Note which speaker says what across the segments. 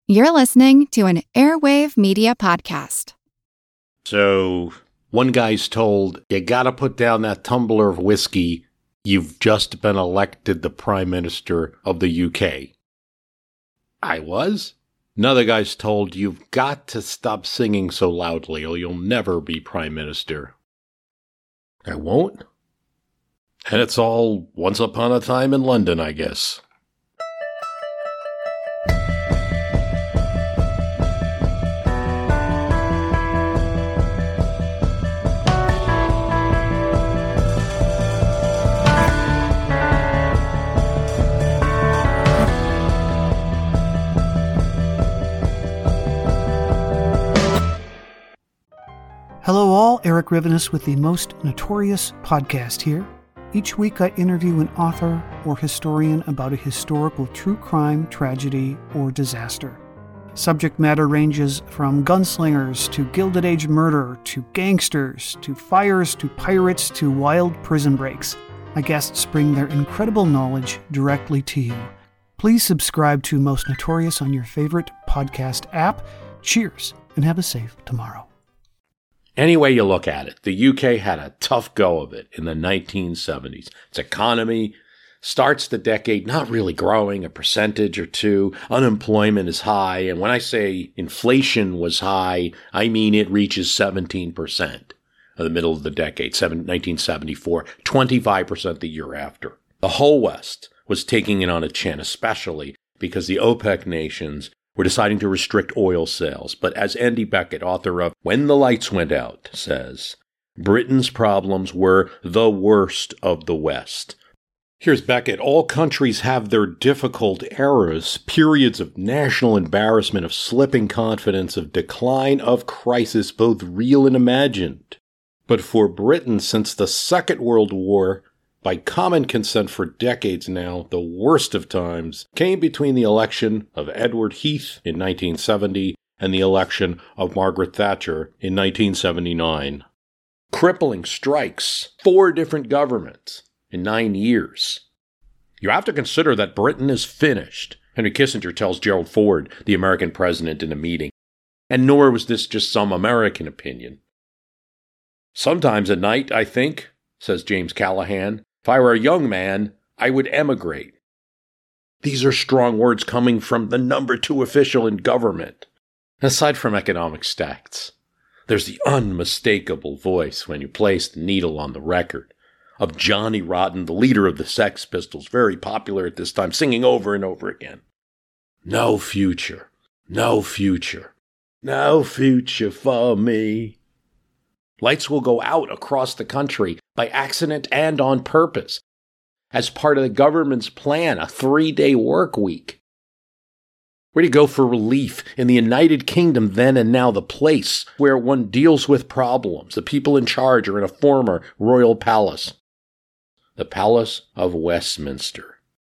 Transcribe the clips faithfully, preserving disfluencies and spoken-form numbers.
Speaker 1: You're listening to an Airwave Media Podcast.
Speaker 2: So, one guy's told, you gotta put down that tumbler of whiskey. You've just been elected the Prime Minister of the U K. I was? Another guy's told, you've got to stop singing so loudly or you'll never be Prime Minister. I won't? And it's all once upon a time in London, I guess.
Speaker 3: Hello all, Eric Rivenes with the Most Notorious podcast here. Each week I interview an author or historian about a historical true crime, tragedy, or disaster. Subject matter ranges from gunslingers to Gilded Age murder to gangsters to fires to pirates to wild prison breaks. My guests bring their incredible knowledge directly to you. Please subscribe to Most Notorious on your favorite podcast app. Cheers, and have a safe tomorrow.
Speaker 2: Any way you look at it, the U K had a tough go of it in the nineteen seventies. Its economy starts the decade not really growing, a percentage or two. Unemployment is high. And when I say inflation was high, I mean it reaches seventeen percent in the middle of the decade, nineteen seventy-four, twenty-five percent the year after. The whole West was taking it on a chin, especially because the OPEC nations were deciding to restrict oil sales. But as Andy Beckett, author of When the Lights Went Out, says, Britain's problems were the worst of the West. Here's Beckett. All countries have their difficult eras, periods of national embarrassment, of slipping confidence, of decline, of crisis, both real and imagined. But for Britain, since the Second World War, by common consent for decades now, the worst of times came between the election of Edward Heath in nineteen seventy and the election of Margaret Thatcher in nineteen seventy-nine. Crippling strikes, four different governments in nine years. You have to consider that Britain is finished, Henry Kissinger tells Gerald Ford, the American president, in a meeting. And nor was this just some American opinion. Sometimes at night, I think, says James Callahan, if I were a young man, I would emigrate. These are strong words coming from the number two official in government. Aside from economic stats, there's the unmistakable voice, when you place the needle on the record, of Johnny Rotten, the leader of the Sex Pistols, very popular at this time, singing over and over again. No future, no future, no future for me. Lights will go out across the country by accident and on purpose, as part of the government's plan, a three-day work week. Where do you go for relief? In the United Kingdom then and now, the place where one deals with problems. The people in charge are in a former royal palace. The Palace of Westminster.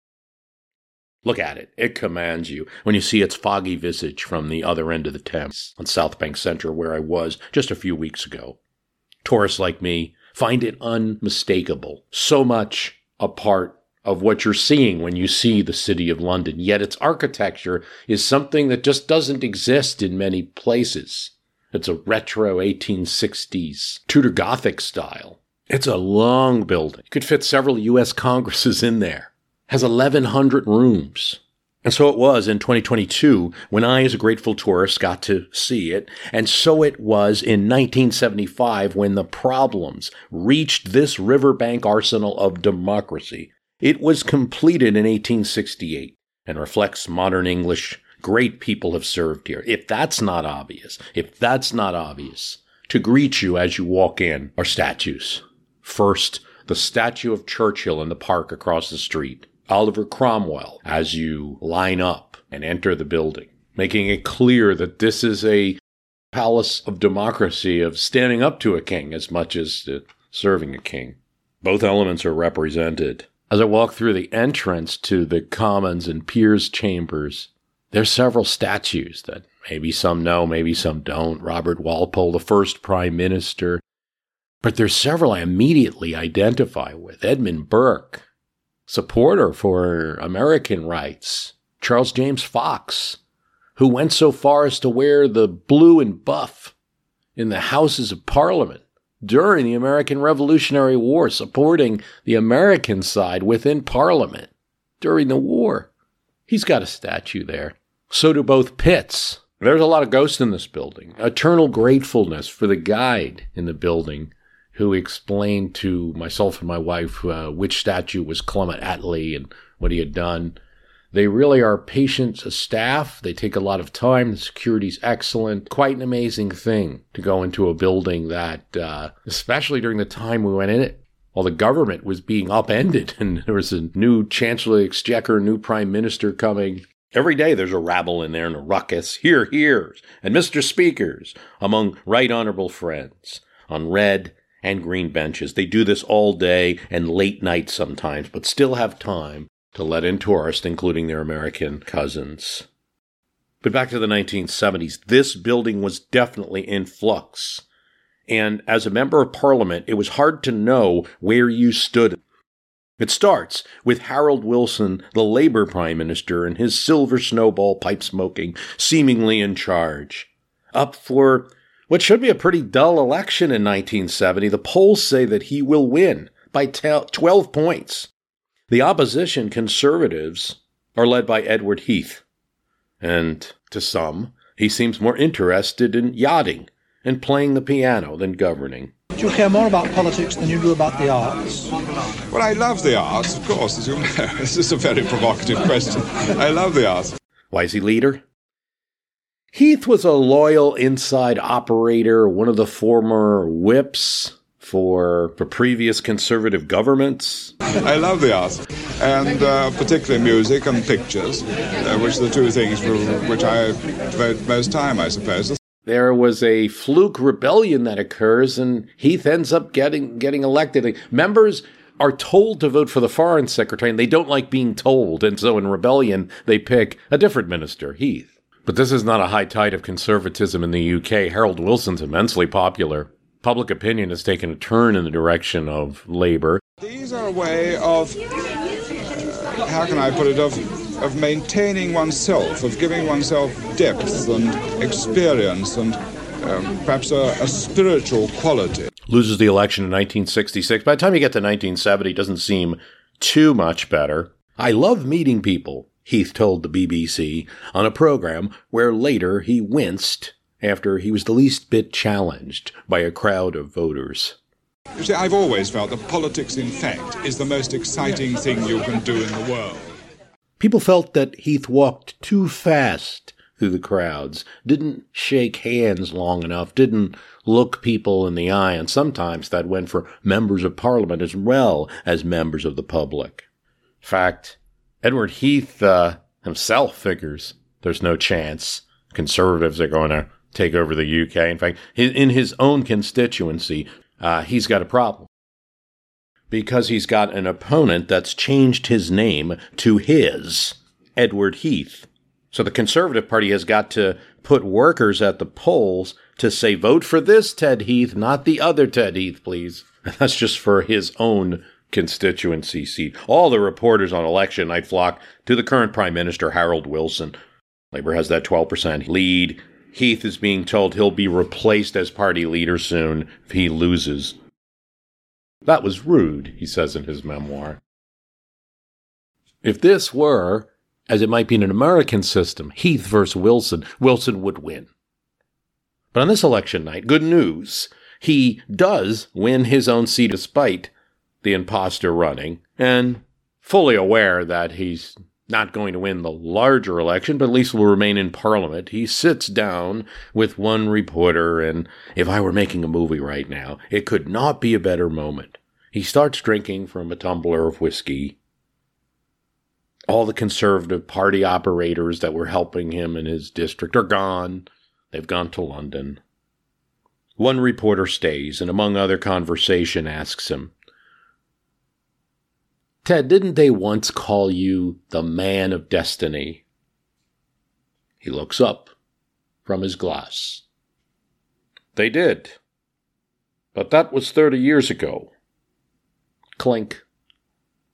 Speaker 2: Look at it. It commands you when you see its foggy visage from the other end of the Thames on South Bank Centre, where I was just a few weeks ago. Tourists like me find it unmistakable, so much a part of what you're seeing when you see the City of London. Yet its architecture is something that just doesn't exist in many places. It's a retro eighteen sixties Tudor Gothic style. It's a long building. It could fit several U S Congresses in there. It has eleven hundred rooms. And so it was in twenty twenty-two when I, as a grateful tourist, got to see it. And so it was in nineteen seventy-five when the problems reached this riverbank arsenal of democracy. It was completed in eighteen sixty-eight and reflects modern English. Great people have served here. If that's not obvious, if that's not obvious, to greet you as you walk in are statues. First, the statue of Churchill in the park across the street. Oliver Cromwell as you line up and enter the building, making it clear that this is a palace of democracy, of standing up to a king as much as uh, serving a king. Both elements are represented. As I walk through the entrance to the Commons and Peers chambers, there's several statues that maybe some know, maybe some don't. Robert Walpole, the first prime minister. But there's several I immediately identify with. Edmund Burke, supporter for American rights. Charles James Fox, who went so far as to wear the blue and buff in the Houses of Parliament during the American Revolutionary War, supporting the American side within Parliament during the war. He's got a statue there. So do both pits. There's a lot of ghosts in this building. Eternal gratefulness for the guide in the building who explained to myself and my wife uh, which statue was Clement Attlee and what he had done. They really are patient staff. They take a lot of time. The security's excellent. Quite an amazing thing to go into a building that, uh, especially during the time we went in it, while the government was being upended and there was a new Chancellor of the Exchequer, new Prime Minister coming. Every day there's a rabble in there and a ruckus, hear, hears, and Mister Speakers among right honorable friends on red and green benches. They do this all day and late night sometimes, but still have time to let in tourists, including their American cousins. But back to the nineteen seventies, this building was definitely in flux. And as a member of Parliament, it was hard to know where you stood. It starts with Harold Wilson, the Labour Prime Minister, and his silver snowball pipe-smoking, seemingly in charge. Up for what should be a pretty dull election in nineteen seventy, the polls say that he will win by twelve points. The opposition, Conservatives, are led by Edward Heath. And to some, he seems more interested in yachting and playing the piano than governing.
Speaker 4: Do you care more about politics than you do about the arts?
Speaker 5: Well, I love the arts, of course, as you know. This is a very provocative question. I love the arts.
Speaker 2: Why is he leader? Heath was a loyal inside operator, one of the former whips for, for previous conservative governments.
Speaker 5: I love the arts, and uh, particularly music and pictures, uh, which are the two things for which I devote most time, I suppose.
Speaker 2: There was a fluke rebellion that occurs, and Heath ends up getting getting elected. Members are told to vote for the foreign secretary, and they don't like being told, and so in rebellion, they pick a different minister, Heath. But this is not a high tide of conservatism in the U K. Harold Wilson's immensely popular. Public opinion has taken a turn in the direction of Labour.
Speaker 5: These are a way of, uh, how can I put it, of, of maintaining oneself, of giving oneself depth and experience and um, perhaps a, a spiritual quality.
Speaker 2: Loses the election in nineteen sixty-six. By the time you get to nineteen seventy, it doesn't seem too much better. I love meeting people, Heath told the B B C on a program where later he winced after he was the least bit challenged by a crowd of voters.
Speaker 5: You see, I've always felt that politics, in fact, is the most exciting thing you can do in the world.
Speaker 2: People felt that Heath walked too fast through the crowds, didn't shake hands long enough, didn't look people in the eye, and sometimes that went for members of Parliament as well as members of the public. In fact, Edward Heath uh, himself figures there's no chance Conservatives are going to take over the U K. In fact, in his own constituency, uh, he's got a problem. Because he's got an opponent that's changed his name to his, Edward Heath. So the Conservative Party has got to put workers at the polls to say, vote for this Ted Heath, not the other Ted Heath, please. And that's just for his own constituency seat. All the reporters on election night flock to the current Prime Minister, Harold Wilson. Labour has that twelve percent lead. Heath is being told he'll be replaced as party leader soon if he loses. That was rude, he says in his memoir. If this were, as it might be in an American system, Heath versus Wilson, Wilson would win. But on this election night, good news, he does win his own seat despite the imposter running, and fully aware that he's not going to win the larger election, but at least will remain in Parliament. He sits down with one reporter, and if I were making a movie right now, it could not be a better moment. He starts drinking from a tumbler of whiskey. All the Conservative Party operators that were helping him in his district are gone. They've gone to London. One reporter stays, and among other conversation asks him, Ted, didn't they once call you the man of destiny? He looks up from his glass. They did. But that was thirty years ago. Clink.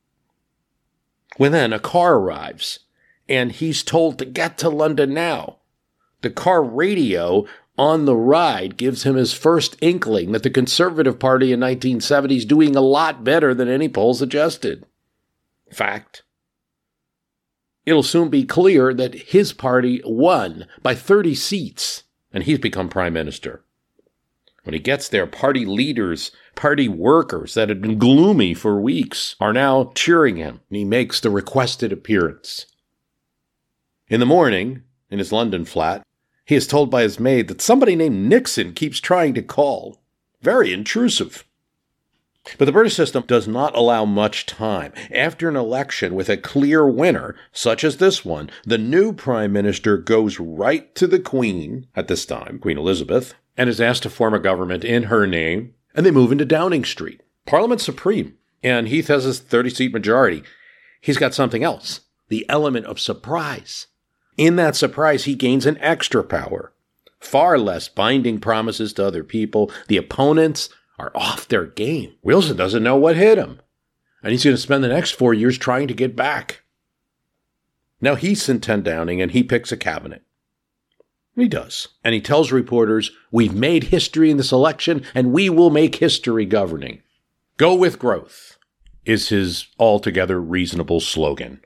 Speaker 2: When then a car arrives, and he's told to get to London now. The car radio on the ride gives him his first inkling that the Conservative Party in nineteen seventy is doing a lot better than any poll suggested. Fact. It'll soon be clear that his party won by thirty seats, and he's become prime minister. When he gets there, party leaders, party workers that had been gloomy for weeks are now cheering him, and he makes the requested appearance. In the morning, in his London flat, he is told by his maid that somebody named Nixon keeps trying to call. Very intrusive. But the British system does not allow much time. After an election with a clear winner, such as this one, the new prime minister goes right to the Queen, at this time, Queen Elizabeth, and is asked to form a government in her name, and they move into Downing Street. Parliament's supreme, and Heath has his thirty-seat majority. He's got something else, the element of surprise. In that surprise, he gains an extra power. Far less binding promises to other people. The opponents are off their game. Wilson doesn't know what hit him, and he's going to spend the next four years trying to get back. Now Heath's in ten Downing, and he picks a cabinet. He does. And he tells reporters, we've made history in this election, and we will make history governing. Go with growth is his altogether reasonable slogan.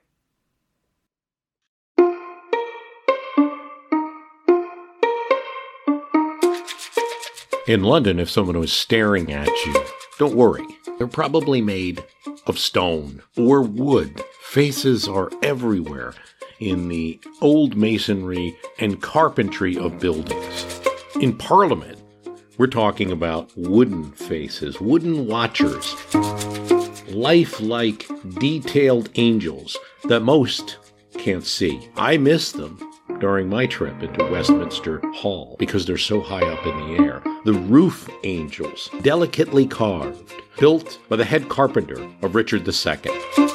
Speaker 2: In London, if someone was staring at you, don't worry. They're probably made of stone or wood. Faces are everywhere in the old masonry and carpentry of buildings. In Parliament, we're talking about wooden faces, wooden watchers, lifelike, detailed angels that most can't see. I miss them during my trip into Westminster Hall because they're so high up in the air. The roof angels, delicately carved, built by the head carpenter of Richard the Second.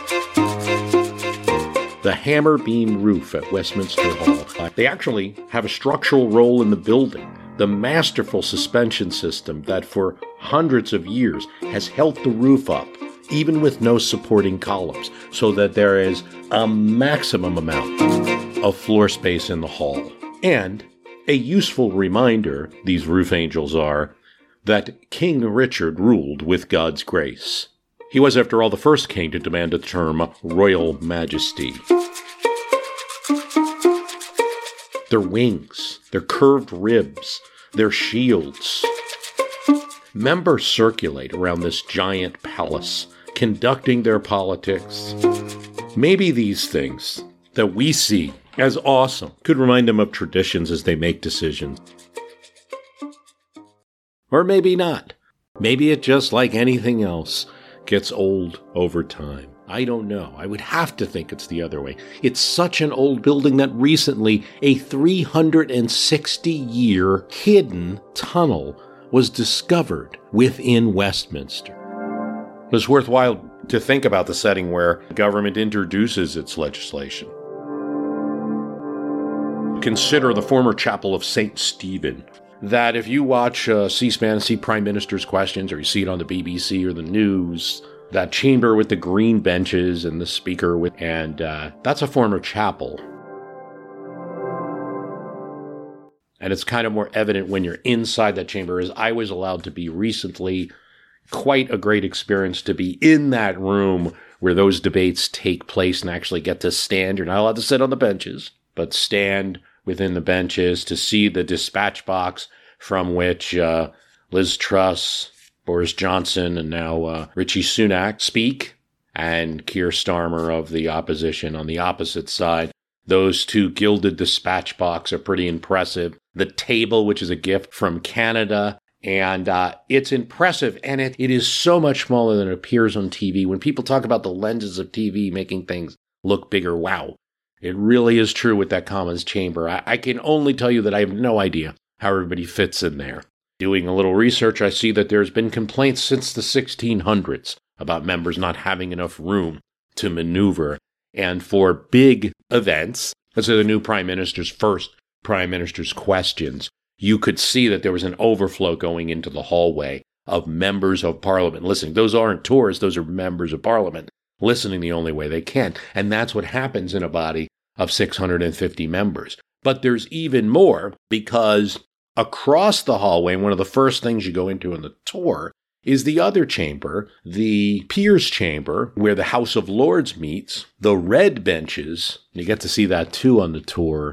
Speaker 2: The hammer beam roof at Westminster Hall. They actually have a structural role in the building. The masterful suspension system that for hundreds of years has held the roof up, even with no supporting columns, so that there is a maximum amount of floor space in the hall. And a useful reminder, these roof angels are, that King Richard ruled with God's grace. He was, after all, the first king to demand the term Royal Majesty. Their wings, their curved ribs, their shields. Members circulate around this giant palace, conducting their politics. Maybe these things that we see as awesome could remind them of traditions as they make decisions. Or maybe not. Maybe it, just like anything else, gets old over time. I don't know. I would have to think it's the other way. It's such an old building that recently a three hundred sixty year hidden tunnel was discovered within Westminster. It was worthwhile to think about the setting where government introduces its legislation. Consider the former chapel of Saint Stephen. That if you watch uh, C-SPAN and see Prime Minister's Questions, or you see it on the B B C or the news, that chamber with the green benches and the speaker with, and uh, that's a former chapel. And it's kind of more evident when you're inside that chamber, as I was allowed to be recently. Quite a great experience to be in that room where those debates take place and actually get to stand. You're not allowed to sit on the benches, but stand within the benches to see the dispatch box from which uh, Liz Truss, Boris Johnson, and now uh, Rishi Sunak speak, and Keir Starmer of the opposition on the opposite side. Those two gilded dispatch box are pretty impressive. The table, which is a gift from Canada, and uh, it's impressive, and it, it is so much smaller than it appears on T V. When people talk about the lenses of T V making things look bigger, wow. It really is true with that Commons chamber. I, I can only tell you that I have no idea how everybody fits in there. Doing a little research, I see that there's been complaints since the sixteen hundreds about members not having enough room to maneuver. And for big events, let's say the new prime minister's first prime minister's questions, you could see that there was an overflow going into the hallway of members of parliament listening. Those aren't tourists, those are members of parliament listening the only way they can. And that's what happens in a body of six hundred fifty members. But there's even more, because across the hallway, one of the first things you go into in the tour is the other chamber, the Peers Chamber, where the House of Lords meets. The red benches, you get to see that too on the tour.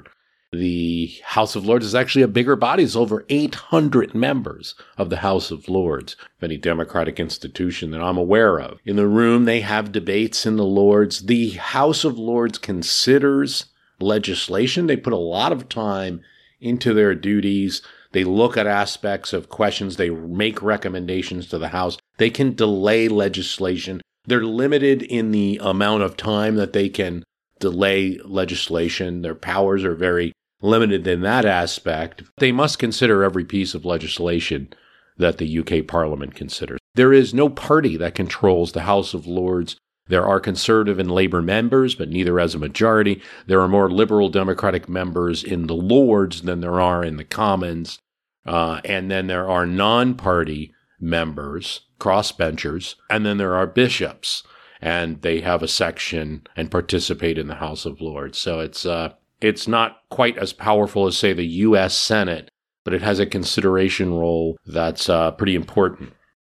Speaker 2: The House of Lords is actually a bigger body. It's over eight hundred members of the House of Lords, of any democratic institution that I'm aware of. In the room, they have debates in the Lords. The House of Lords considers legislation. They put a lot of time into their duties. They look at aspects of questions. They make recommendations to the House. They can delay legislation. They're limited in the amount of time that they can delay legislation. Their powers are very limited in that aspect. They must consider every piece of legislation that the U K Parliament considers. There is no party that controls the House of Lords. There are Conservative and Labour members, but neither has a majority. There are more Liberal Democratic members in the Lords than there are in the Commons. Uh, and then there are non-party members, crossbenchers, and then there are bishops. And they have a section and participate in the House of Lords. So it's uh, it's not quite as powerful as, say, the U S Senate, but it has a consideration role that's uh, pretty important.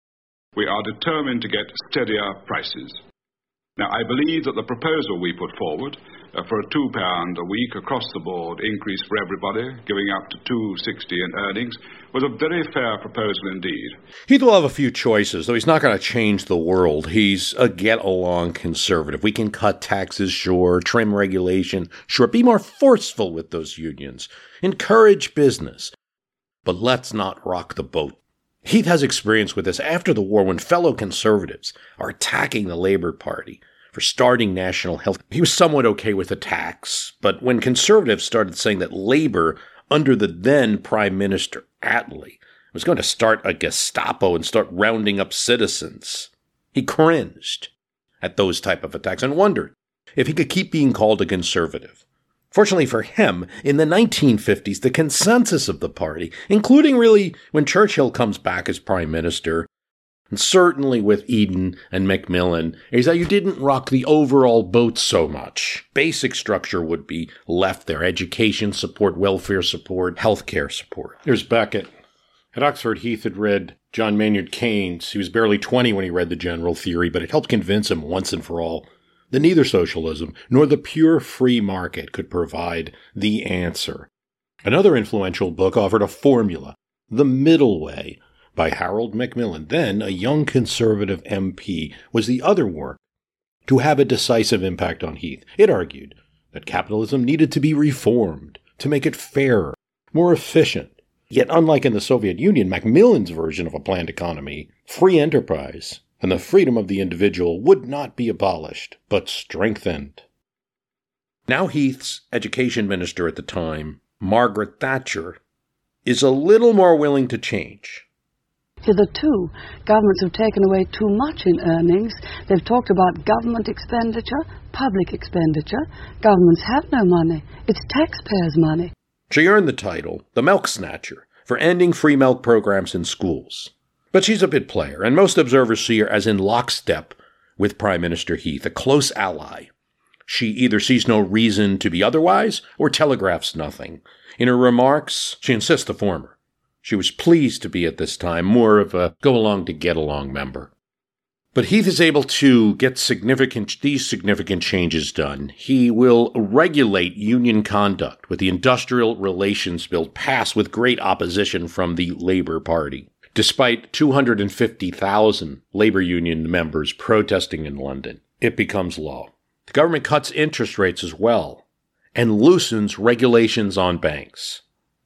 Speaker 5: We are determined to get steadier prices. Now, I believe that the proposal we put forward uh, for a two pound a week across the board increase for everybody, giving up to two sixty in earnings, was a very fair proposal indeed.
Speaker 2: Heath will have a few choices, though he's not going to change the world. He's a get-along conservative. We can cut taxes, sure, trim regulation, sure, be more forceful with those unions, encourage business. But let's not rock the boat. Heath has experience with this after the war when fellow conservatives are attacking the Labour Party for starting national health. He was somewhat okay with attacks, but when conservatives started saying that Labour, under the then Prime Minister Attlee, was going to start a Gestapo and start rounding up citizens, he cringed at those type of attacks and wondered if he could keep being called a conservative. Fortunately for him, in the nineteen fifties, the consensus of the party, including really when Churchill comes back as prime minister, and certainly with Eden and Macmillan, is that you didn't rock the overall boat so much. Basic structure would be left there: education support, welfare support, healthcare support. There's Beckett. At Oxford, Heath had read John Maynard Keynes. He was barely twenty when he read the general theory, but it helped convince him once and for all that neither socialism nor the pure free market could provide the answer. Another influential book offered a formula, The Middle Way, by Harold Macmillan, then a young conservative M P, was the other work to have a decisive impact on Heath. It argued that capitalism needed to be reformed to make it fairer, more efficient. Yet unlike in the Soviet Union, Macmillan's version of a planned economy, free enterprise and the freedom of the individual would not be abolished, but strengthened. Now Heath's education minister at the time, Margaret Thatcher, is a little more willing to change.
Speaker 6: Hitherto, governments have taken away too much in earnings. They've talked about government expenditure, public expenditure. Governments have no money. It's taxpayers' money.
Speaker 2: She earned the title, the Milk Snatcher, for ending free milk programs in schools. But she's a bit player, and most observers see her as in lockstep with Prime Minister Heath, a close ally. She either sees no reason to be otherwise or telegraphs nothing. In her remarks, she insists the former. She was pleased to be at this time more of a go-along-to-get-along member. But Heath is able to get significant these significant changes done. He will regulate union conduct with the Industrial Relations Bill passed with great opposition from the Labour Party. Despite two hundred fifty thousand labor union members protesting in London, it becomes law. The government cuts interest rates as well and loosens regulations on banks.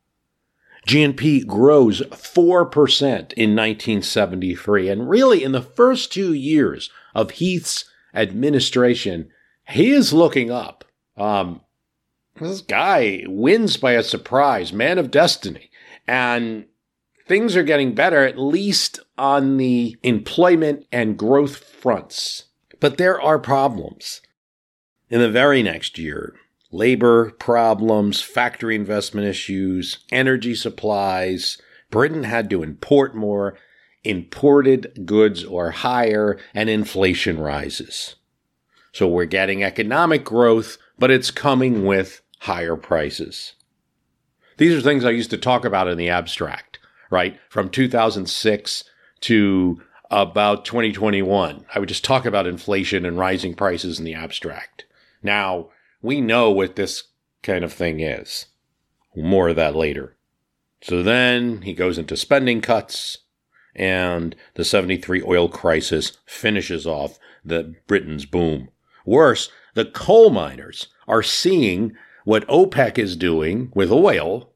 Speaker 2: G N P grows four percent in nineteen seventy-three, and really in the first two years of Heath's administration, he is looking up. Um, this guy wins by a surprise, man of destiny, and things are getting better, at least on the employment and growth fronts. But there are problems. In the very next year, labor problems, factory investment issues, energy supplies. Britain had to import more. Imported goods are higher, and inflation rises. So we're getting economic growth, but it's coming with higher prices. These are things I used to talk about in the abstract, right? From two thousand six to about twenty twenty-one. I would just talk about inflation and rising prices in the abstract. Now, we know what this kind of thing is. More of that later. So then he goes into spending cuts, and the seventy-three oil crisis finishes off the Britain's boom. Worse, the coal miners are seeing what OPEC is doing with oil,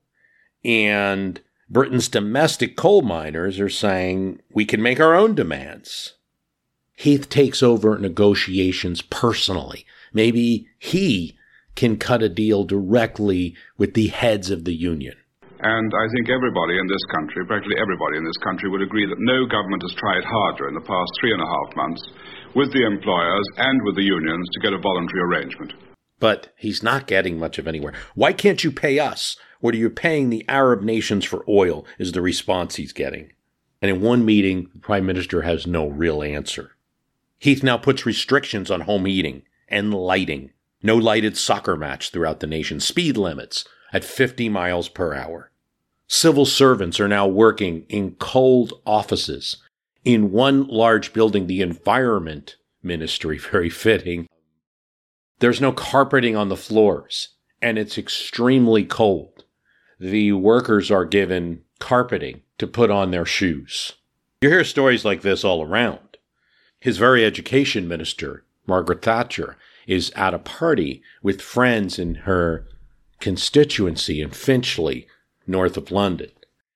Speaker 2: and Britain's domestic coal miners are saying, we can make our own demands. Heath takes over negotiations personally. Maybe he can cut a deal directly with the heads of the union.
Speaker 5: And I think everybody in this country, practically everybody in this country, would agree that no government has tried harder in the past three and a half months with the employers and with the unions to get a voluntary arrangement.
Speaker 2: But he's not getting much of anywhere. Why can't you pay us? What are you paying the Arab nations for oil is the response he's getting. And in one meeting, the Prime Minister has no real answer. Heath now puts restrictions on home heating and lighting. No lighted soccer match throughout the nation. Speed limits at fifty miles per hour. Civil servants are now working in cold offices. In one large building, the Environment Ministry, very fitting, there's no carpeting on the floors, and it's extremely cold. The workers are given carpeting to put on their shoes. You hear stories like this all around. His very education minister, Margaret Thatcher, is at a party with friends in her constituency in Finchley, north of London.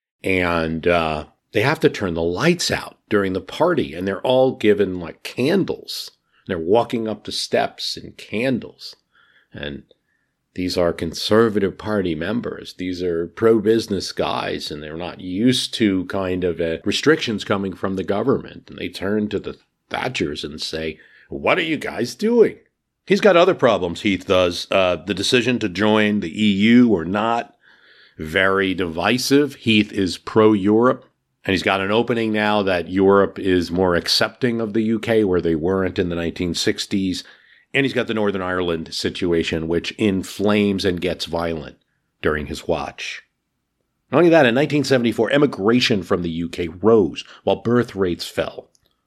Speaker 2: And uh, they have to turn the lights out during the party, and they're all given like candles. They're walking up the steps in candles. And these are Conservative Party members. These are pro-business guys, and they're not used to kind of uh, restrictions coming from the government. And they turn to the Thatchers and say, what are you guys doing? He's got other problems, Heath does. Uh, the decision to join the E U or not, very divisive. Heath is pro-Europe, and he's got an opening now that Europe is more accepting of the U K, where they weren't in the nineteen sixties. And he's got the Northern Ireland situation, which inflames and gets violent during his watch. Not only that, in nineteen seventy-four, emigration from the U K rose while birth rates fell.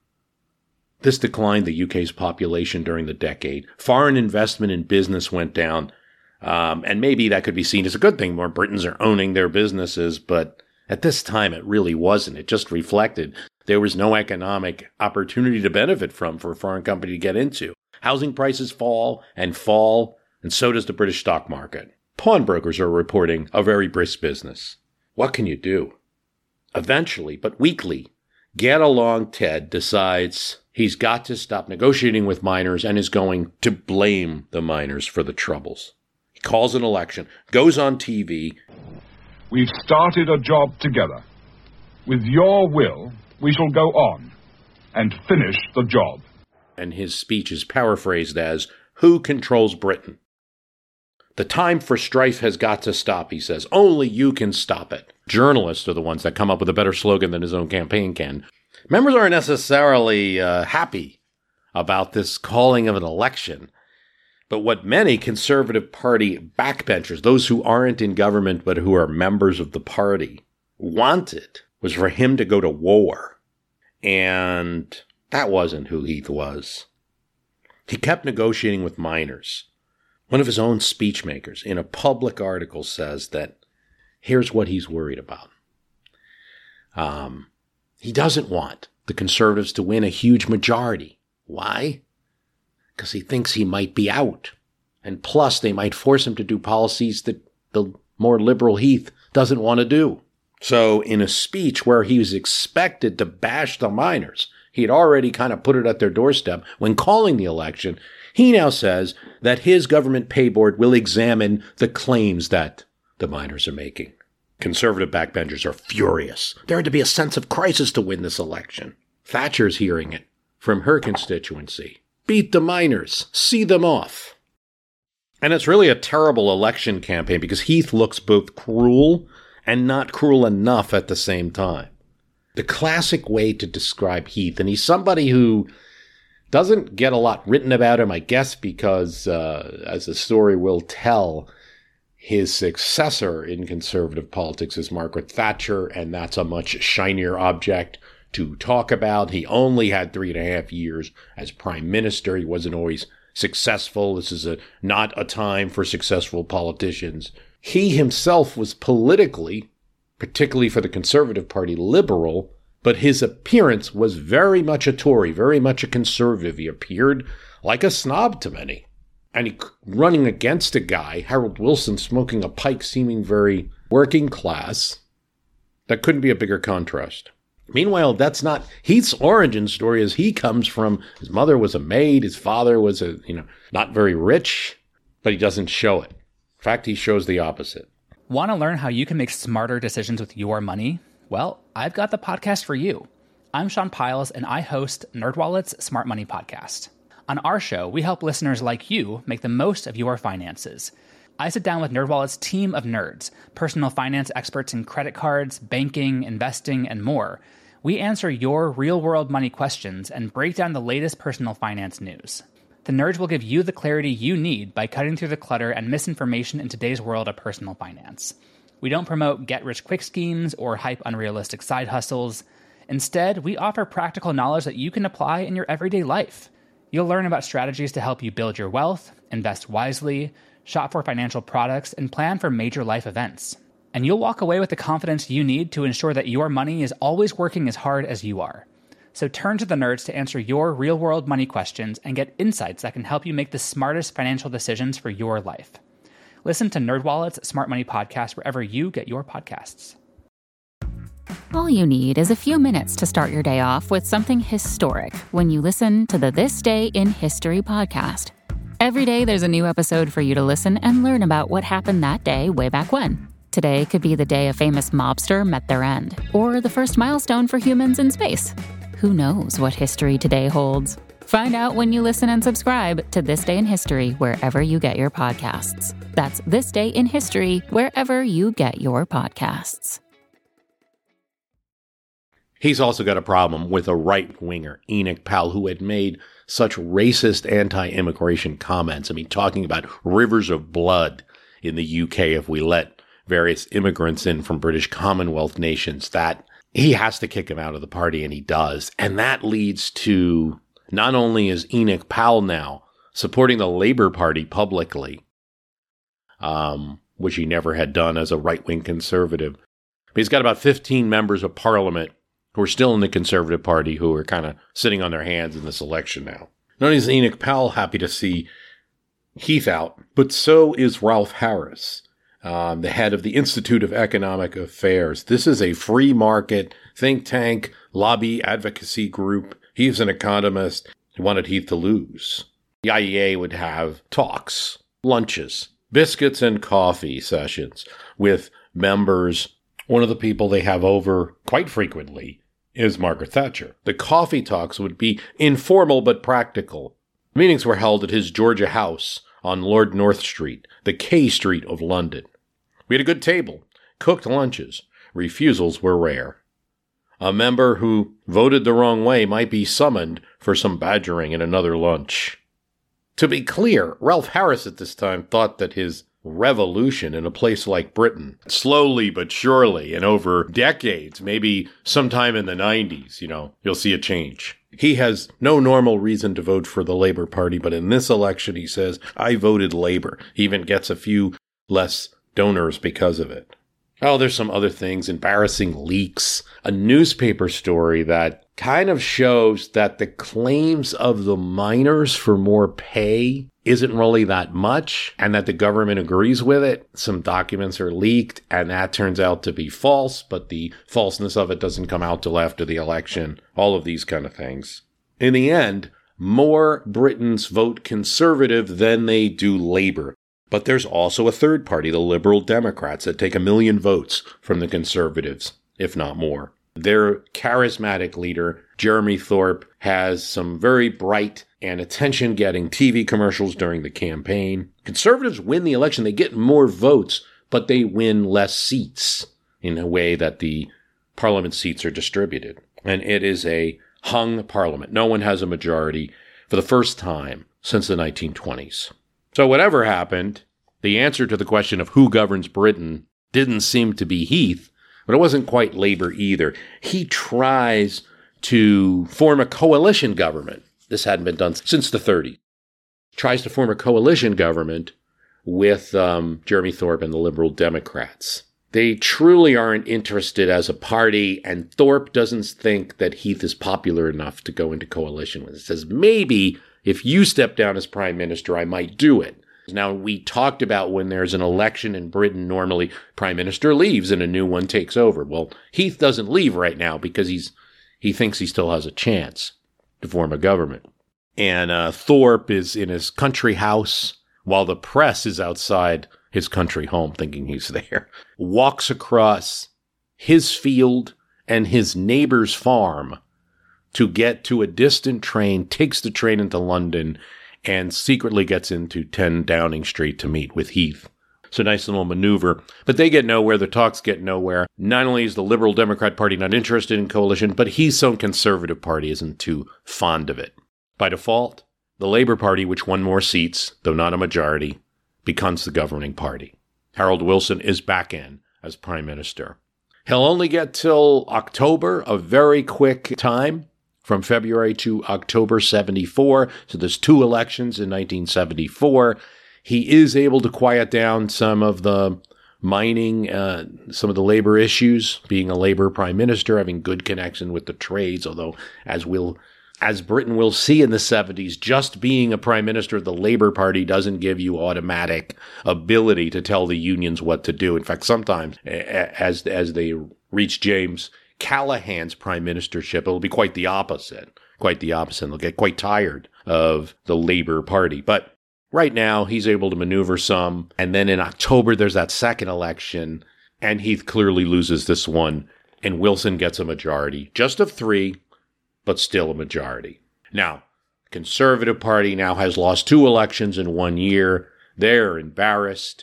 Speaker 2: This declined the U K's population during the decade. Foreign investment in business went down. Um, and maybe that could be seen as a good thing. More Britons are owning their businesses. But at this time, it really wasn't. It just reflected there was no economic opportunity to benefit from for a foreign company to get into. Housing prices fall and fall, and so does the British stock market. Pawnbrokers are reporting a very brisk business. What can you do? Eventually, but weakly, Get Along Ted decides he's got to stop negotiating with miners and is going to blame the miners for the troubles. He calls an election, goes on T V.
Speaker 7: We've started a job together. With your will, we shall go on and finish the job.
Speaker 2: And his speech is paraphrased as, who controls Britain? The time for strife has got to stop, he says. Only you can stop it. Journalists are the ones that come up with a better slogan than his own campaign can. Members aren't necessarily uh, happy about this calling of an election. But what many Conservative Party backbenchers, those who aren't in government but who are members of the party, wanted was for him to go to war. And that wasn't who Heath was. He kept negotiating with miners. One of his own speechmakers in a public article says that here's what he's worried about. Um, he doesn't want the Conservatives to win a huge majority. Why? Because he thinks he might be out. And plus, they might force him to do policies that the more liberal Heath doesn't want to do. So in a speech where he was expected to bash the miners, he had already kind of put it at their doorstep when calling the election. He now says that his government pay board will examine the claims that the miners are making. Conservative backbenchers are furious. There had to be a sense of crisis to win this election. Thatcher's hearing it from her constituency. Beat the miners. See them off. And it's really a terrible election campaign because Heath looks both cruel and not cruel enough at the same time. The classic way to describe Heath, and he's somebody who doesn't get a lot written about him, I guess, because, uh, as the story will tell, His successor in conservative politics is Margaret Thatcher, and that's a much shinier object to talk about. He only had three and a half years as prime minister. He wasn't always successful. This is a not a time for successful politicians. He himself was politically, particularly for the Conservative Party, liberal, but his appearance was very much a Tory, very much a conservative. He appeared like a snob to many. And he running against a guy, Harold Wilson, smoking a pipe, seeming very working class. That couldn't be a bigger contrast. Meanwhile, that's not Heath's origin story. As he comes from, his mother was a maid, his father was a, you know, not very rich, but he doesn't show it. In fact, he shows the opposite.
Speaker 8: Want to learn how you can make smarter decisions with your money? Well, I've got the podcast for you. I'm Sean Piles, and I host NerdWallet's Smart Money Podcast. On our show, we help listeners like you make the most of your finances. I sit down with NerdWallet's team of nerds, personal finance experts in credit cards, banking, investing, and more. We answer your real-world money questions and break down the latest personal finance news. The nerds will give you the clarity you need by cutting through the clutter and misinformation in today's world of personal finance. We don't promote get-rich-quick schemes or hype unrealistic side hustles. Instead, we offer practical knowledge that you can apply in your everyday life. You'll learn about strategies to help you build your wealth, invest wisely, shop for financial products, and plan for major life events. And you'll walk away with the confidence you need to ensure that your money is always working as hard as you are. So turn to the nerds to answer your real-world money questions and get insights that can help you make the smartest financial decisions for your life. Listen to NerdWallet's Smart Money Podcast wherever you get your podcasts.
Speaker 9: All you need is a few minutes to start your day off with something historic when you listen to the This Day in History podcast. Every day there's a new episode for you to listen and learn about what happened that day way back when. Today could be the day a famous mobster met their end, or the first milestone for humans in space. Who knows what history today holds? Find out when you listen and subscribe to This Day in History wherever you get your podcasts. That's This Day in History wherever you get your podcasts.
Speaker 2: He's also got a problem with a right-winger, Enoch Powell, who had made such racist anti-immigration comments. I mean, talking about rivers of blood in the U K if we let various immigrants in from British Commonwealth nations, that he has to kick him out of the party, and he does. And that leads to, not only is Enoch Powell now supporting the Labour Party publicly, um, which he never had done as a right-wing conservative, but he's got about fifteen members of parliament who are still in the Conservative Party, who are kind of sitting on their hands in this election now. Not only is Enoch Powell happy to see Heath out, but so is Ralph Harris, um, the head of the Institute of Economic Affairs. This is a free market think tank, lobby advocacy group. He's an economist. He wanted Heath to lose. The I E A would have talks, lunches, biscuits and coffee sessions with members. One of the people they have over quite frequently is Margaret Thatcher. The coffee talks would be informal but practical. Meetings were held at his Georgia house on Lord North Street, the K Street of London. We had a good table, cooked lunches. Refusals were rare. A member who voted the wrong way might be summoned for some badgering in another lunch. To be clear, Ralph Harris at this time thought that his revolution in a place like Britain, slowly but surely, and over decades, maybe sometime in the nineties, you know, you'll see a change. He has no normal reason to vote for the Labour Party, but in this election, he says, I voted Labour. He even gets a few less donors because of it. Oh, there's some other things, embarrassing leaks, a newspaper story that kind of shows that the claims of the miners for more pay isn't really that much, and that the government agrees with it. Some documents are leaked, and that turns out to be false, but the falseness of it doesn't come out till after the election. All of these kind of things. In the end, more Britons vote Conservative than they do Labour. But there's also a third party, the Liberal Democrats, that take a million votes from the Conservatives, if not more. Their charismatic leader, Jeremy Thorpe, has some very bright and attention-getting T V commercials during the campaign. Conservatives win the election. They get more votes, but they win less seats in a way that the parliament seats are distributed. And it is a hung parliament. No one has a majority for the first time since the nineteen twenties. So whatever happened, The answer to the question of who governs Britain didn't seem to be Heath, but it wasn't quite Labour either. He tries to form a coalition government. This hadn't been done since the thirties. Tries to form a coalition government with um, Jeremy Thorpe and the Liberal Democrats. They truly aren't interested as a party, and Thorpe doesn't think that Heath is popular enough to go into coalition with. He says, maybe if you step down as prime minister, I might do it. Now, we talked about when there's an election in Britain, normally prime minister leaves and a new one takes over. Well, Heath doesn't leave right now because he's he thinks he still has a chance to form a government. And uh, Thorpe is in his country house while the press is outside his country home thinking he's there, walks across his field and his neighbor's farm to get to a distant train, takes the train into London, and secretly gets into ten Downing Street to meet with Heath. So nice little maneuver. But they get nowhere. The talks get nowhere. Not only is the Liberal Democrat Party not interested in coalition, but Heath's own Conservative Party isn't too fond of it. By default, the Labour Party, which won more seats, though not a majority, becomes the governing party. Harold Wilson is back in as prime minister. He'll only get till October, a very quick time, from February to October seventy-four. So there's two elections in nineteen seventy-four. He is able to quiet down some of the mining, uh, some of the labor issues, being a labor prime minister, having good connection with the trades, although as we'll As Britain will see in the seventies, just being a prime minister of the Labour Party doesn't give you automatic ability to tell the unions what to do. In fact, sometimes as as they reach James Callaghan's prime ministership, it'll be quite the opposite. Quite the opposite. They'll get quite tired of the Labour Party. But right now, he's able to maneuver some. And then in October, there's that second election, and Heath clearly loses this one, and Wilson gets a majority, just of three, but still a majority. Now, Conservative Party now has lost two elections in one year. They're embarrassed,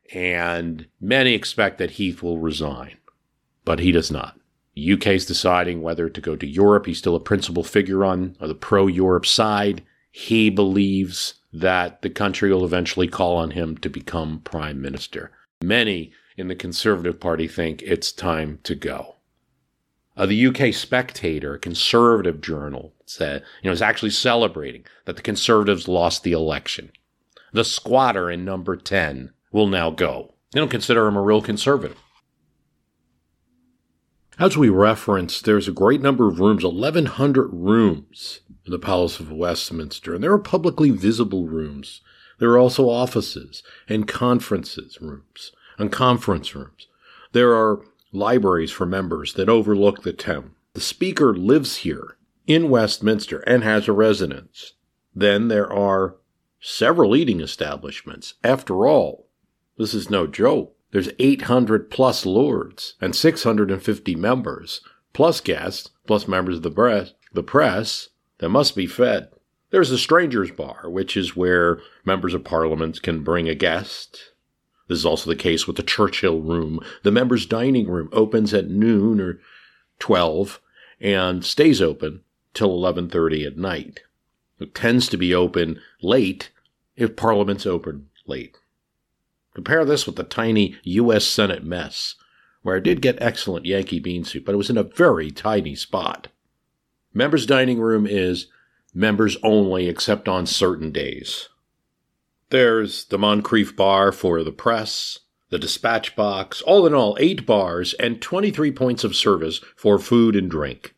Speaker 2: and many expect that Heath will resign, but he does not. The U K's deciding whether to go to Europe. He's still a principal figure on the pro-Europe side. He believes that the country will eventually call on him to become prime minister. Many in the Conservative Party think it's time to go. Uh, the U K Spectator, a conservative journal, said, you know, is actually celebrating that the Conservatives lost the election. The squatter in number ten will now go. They don't consider him a real conservative. As we referenced, there's a great number of rooms, eleven hundred rooms in the Palace of Westminster, and there are publicly visible rooms. There are also offices and conferences rooms and conference rooms. There are libraries for members that overlook the Thames. The Speaker lives here in Westminster and has a residence. Then there are several eating establishments. After all, this is no joke. There's eight hundred plus lords and six hundred fifty members, plus guests, plus members of the press, the press that must be fed. There's the Strangers' Bar, which is where members of Parliament can bring a guest. This is also the case with the Churchill Room. The members' dining room opens at noon or twelve and stays open till eleven thirty at night. It tends to be open late if Parliament's open late. Compare this with the tiny U S Senate mess, where I did get excellent Yankee bean soup, but it was in a very tiny spot. Members' dining room is members only except on certain days. There's the Moncrief Bar for the press, the Dispatch Box, all in all, eight bars and twenty-three points of service for food and drink.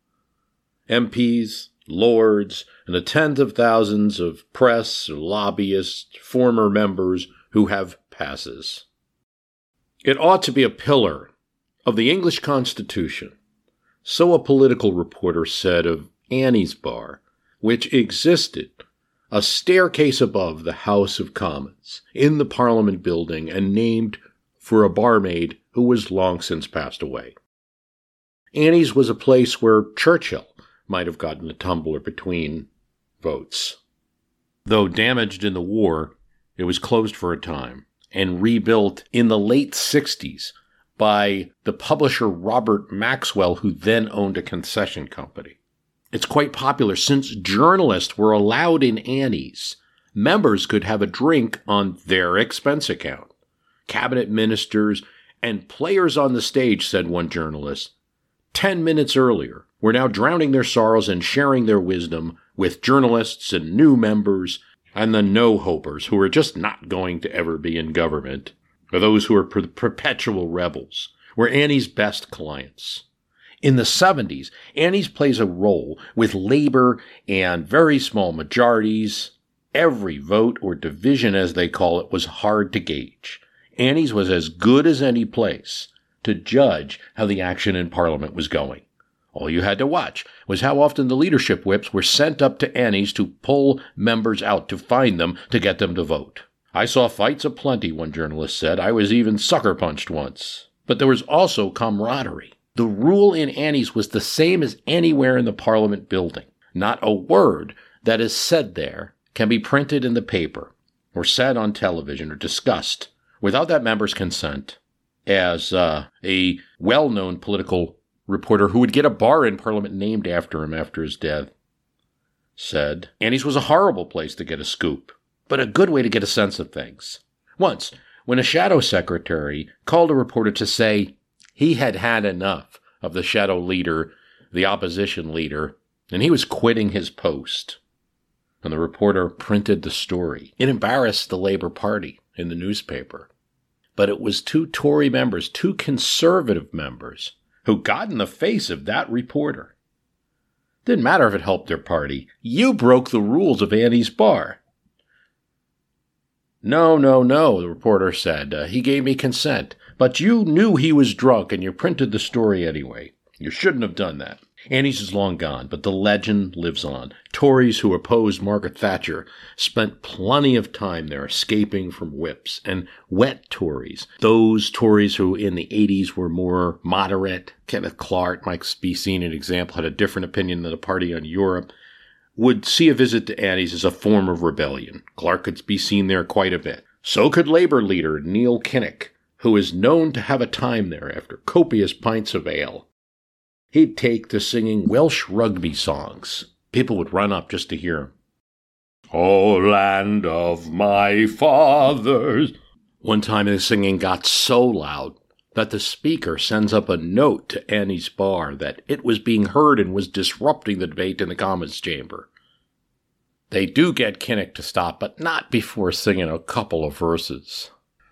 Speaker 2: M Ps, lords, and the tens of thousands of press, lobbyists, former members who have passes. It ought to be a pillar of the English Constitution, so a political reporter said of Annie's Bar, which existed a staircase above the House of Commons in the Parliament building and named for a barmaid who was long since passed away. Annie's was a place where Churchill might have gotten a tumbler between votes. Though damaged in the war, it was closed for a time and rebuilt in the late sixties by the publisher Robert Maxwell, who then owned a concession company. It's quite popular since journalists were allowed in Annie's, members could have a drink on their expense account. Cabinet ministers and players on the stage, said one journalist, ten minutes earlier, were now drowning their sorrows and sharing their wisdom with journalists and new members and the no-hopers who are just not going to ever be in government, or those who are per- perpetual rebels, were Annie's best clients. In the seventies, Annie's plays a role with labor and very small majorities. Every vote, or division as they call it, was hard to gauge. Annie's was as good as any place to judge how the action in Parliament was going. All you had to watch was how often the leadership whips were sent up to Annie's to pull members out to find them to get them to vote. I saw fights aplenty, one journalist said. I was even sucker punched once. But there was also camaraderie. The rule in Annie's was the same as anywhere in the Parliament building. Not a word that is said there can be printed in the paper or said on television or discussed without that member's consent. As uh, a well-known political reporter who would get a bar in Parliament named after him after his death said, Annie's was a horrible place to get a scoop, but a good way to get a sense of things. Once, when a shadow secretary called a reporter to say he had had enough of the shadow leader, the opposition leader, and he was quitting his post, and the reporter printed the story. It embarrassed the Labour Party in the newspaper. But it was two Tory members, two Conservative members, who got in the face of that reporter. Didn't matter if it helped their party. You broke the rules of Annie's bar. No, no, no, the reporter said. Uh, he gave me consent. But you knew he was drunk and you printed the story anyway. You shouldn't have done that. Annie's is long gone, but the legend lives on. Tories who opposed Margaret Thatcher spent plenty of time there escaping from whips, and wet Tories, those Tories who in the eighties were more moderate, Kenneth Clarke might be seen an example, had a different opinion than the party on Europe, would see a visit to Annie's as a form of rebellion. Clarke could be seen there quite a bit. So could Labour leader Neil Kinnock, who is known to have a time there after copious pints of ale. He'd take to singing Welsh rugby songs. People would run up just to hear him. Oh, land of my fathers. One time his singing got so loud that the speaker sends up a note to Annie's bar that it was being heard and was disrupting the debate in the Commons chamber. They do get Kinnock to stop, but not before singing a couple of verses.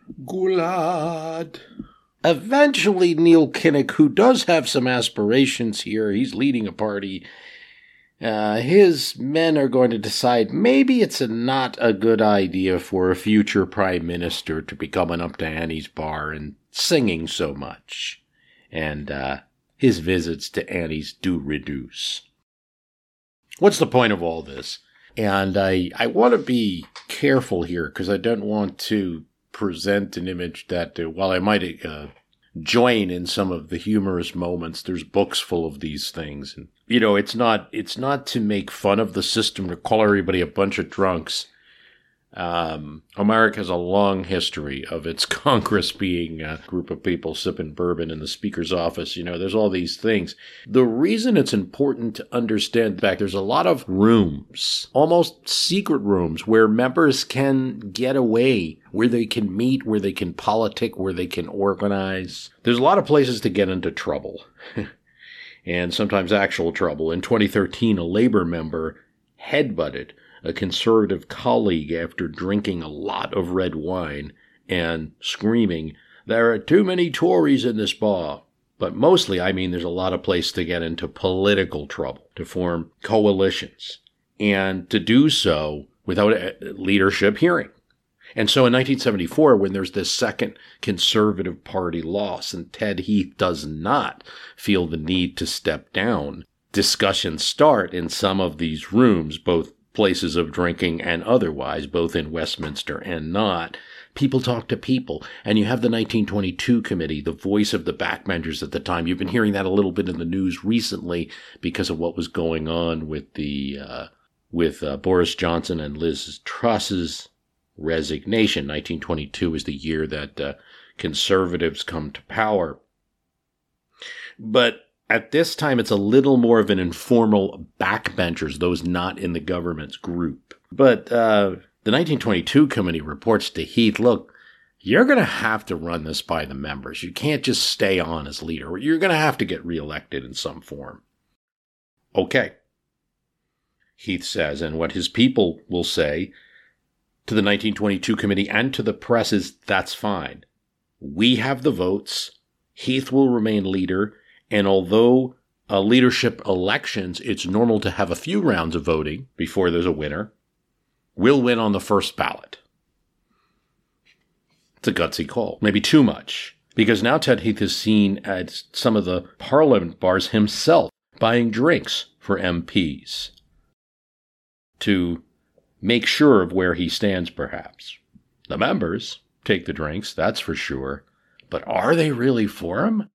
Speaker 2: Gulad. Eventually, Neil Kinnock, who does have some aspirations here, he's leading a party, uh, his men are going to decide maybe it's a not a good idea for a future prime minister to be coming up to Annie's bar and singing so much. And uh, his visits to Annie's do reduce. What's the point of all this? And I, I want to be careful here because I don't want to present an image that, uh, while I might uh, join in some of the humorous moments, there's books full of these things. And, you know, it's not it's not to make fun of the system, to call everybody a bunch of drunks. Um, America has a long history of its Congress being a group of people sipping bourbon in the speaker's office. You know, there's all these things. The reason it's important to understand back, there's a lot of rooms, almost secret rooms, where members can get away, where they can meet, where they can politic, where they can organize. There's a lot of places to get into trouble, and sometimes actual trouble. In twenty thirteen, a Labour member headbutted a Conservative colleague after drinking a lot of red wine and screaming, "There are too many Tories in this bar." But mostly, I mean, there's a lot of place to get into political trouble, to form coalitions, and to do so without a leadership hearing. And so in nineteen seventy-four, when there's this second Conservative Party loss and Ted Heath does not feel the need to step down, discussions start in some of these rooms, both places of drinking and otherwise, both in Westminster and not. People talk to people. And you have the nineteen twenty-two committee, the voice of the backbenchers at the time. You've been hearing that a little bit in the news recently because of what was going on with the uh, with uh, Boris Johnson and Liz Truss's resignation. nineteen twenty-two is the year that uh, conservatives come to power. But at this time, it's a little more of an informal backbenchers, those not in the government's group. But uh, The nineteen twenty-two committee reports to Heath, look, you're going to have to run this by the members. You can't just stay on as leader. You're going to have to get reelected in some form. Okay, Heath says, and what his people will say to the nineteen twenty-two committee and to the press is, that's fine. We have the votes. Heath will remain leader. And although uh, leadership elections, it's normal to have a few rounds of voting before there's a winner, we'll win on the first ballot. It's a gutsy call. Maybe too much. Because now Ted Heath is seen at some of the Parliament bars himself buying drinks for M Ps to make sure of where he stands, perhaps. The members take the drinks, that's for sure. But are they really for him?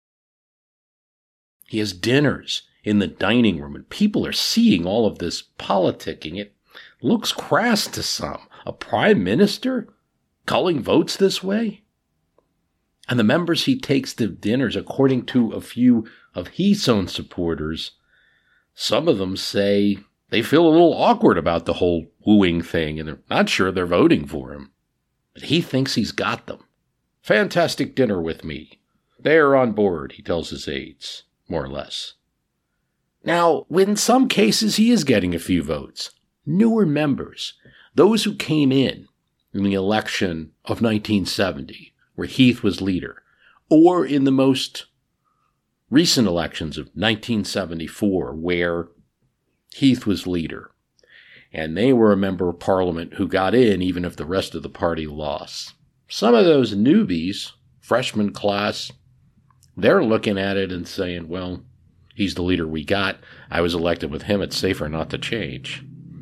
Speaker 2: He has dinners in the dining room, and people are seeing all of this politicking. It looks crass to some. A prime minister culling votes this way? And the members he takes to dinners, according to a few of Heath's own supporters, some of them say they feel a little awkward about the whole wooing thing, and they're not sure they're voting for him. But he thinks he's got them. Fantastic dinner with me. They're on board, he tells his aides, more or less. Now, in some cases, he is getting a few votes. Newer members, those who came in in the election of nineteen seventy, where Heath was leader, or in the most recent elections of nineteen seventy-four, where Heath was leader. And they were a member of Parliament who got in even if the rest of the party lost. Some of those newbies, freshman class, they're looking at it and saying, well, he's the leader we got. I was elected with him. It's safer not to change.